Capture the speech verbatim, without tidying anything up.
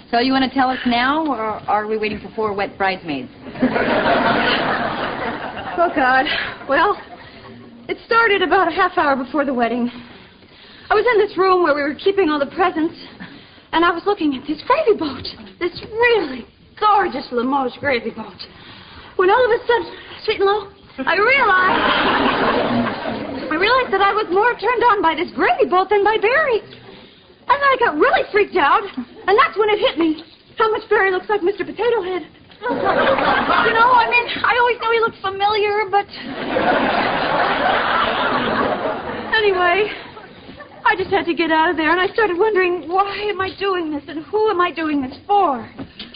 So you want to tell us now, or are we waiting for four wet bridesmaids? Oh, God. Well, it started about a half hour before the wedding. I was in this room where we were keeping all the presents, and I was looking at this gravy boat, this really gorgeous Limoges gravy boat. When all of a sudden, sitting low, I realized, I realized that I was more turned on by this gravy boat than by Barry. And then I got really freaked out, and that's when it hit me how much Barry looks like Mister Potato Head. You know, I mean, I always knew he looked familiar, but... Anyway, I just had to get out of there, and I started wondering, why am I doing this, and who am I doing this for?